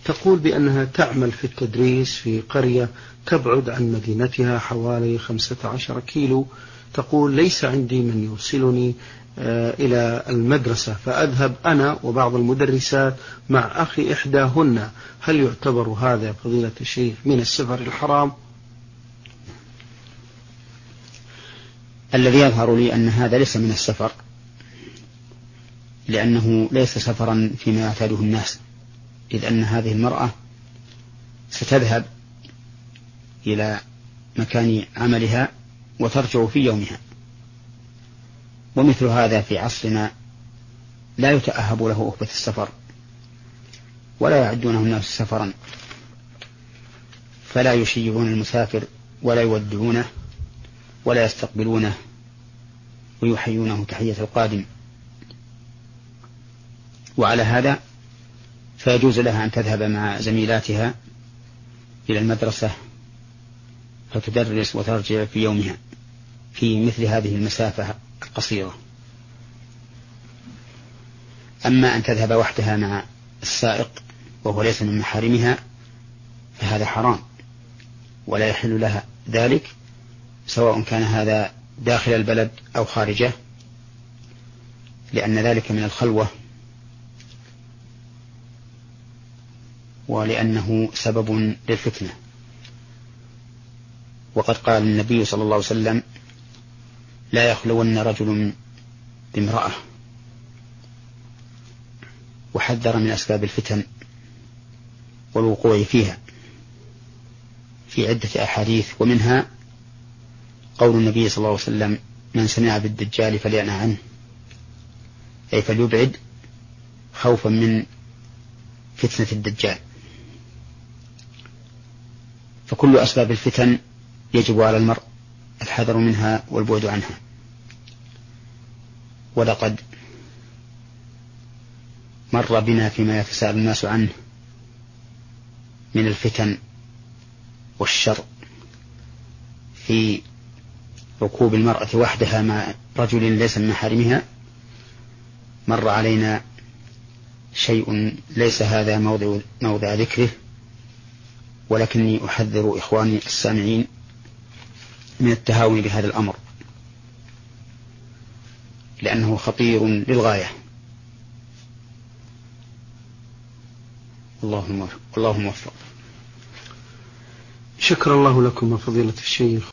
تقول بأنها تعمل في التدريس في قرية تبعد عن مدينتها حوالي 15 كيلو. تقول ليس عندي من يوصلني إلى المدرسة، فأذهب أنا وبعض المدرسات مع أخي إحداهن. هل يعتبر هذا فضيلة الشيخ من السفر الحرام؟ الذي يظهر لي أن هذا ليس من السفر، لأنه ليس سفرا فيما يعتاده الناس، إذ أن هذه المرأة ستذهب إلى مكان عملها وترجع في يومها، ومثل هذا في عصرنا لا يتأهب له أهبة السفر ولا يعدونه الناس سفرا، فلا يشيعون المسافر ولا يودعونه ولا يستقبلونه ويحيونه تحية القادم. وعلى هذا فيجوز لها أن تذهب مع زميلاتها إلى المدرسة فتدرس وترجع في يومها في مثل هذه المسافة القصيرة. أما أن تذهب وحدها مع السائق وهو ليس من محارمها فهذا حرام، ولا يحل لها ذلك، سواء كان هذا داخل البلد أو خارجه، لأن ذلك من الخلوة، ولأنه سبب للفتنة. وقد قال النبي صلى الله عليه وسلم: لا يخلون رجل بامرأة، وحذر من أسباب الفتن والوقوع فيها في عدة أحاديث، ومنها قول النبي صلى الله عليه وسلم: من سمع بالدجال فلينأ عنه، أي فليبعد خوفا من فتنة الدجال. فكل أسباب الفتن يجب على المرء الحذر منها والبعد عنها. ولقد مر بنا فيما يتساءل الناس عنه من الفتن والشر في ركوب المرأة وحدها مع رجل ليس من محارمها. مر علينا شيء ليس هذا موضع ذكره، ولكني أحذر إخواني السامعين من التهاون بهذا الأمر، لأنه خطير للغاية. اللهم وفق. شكر الله لكم فضيلة الشيخ.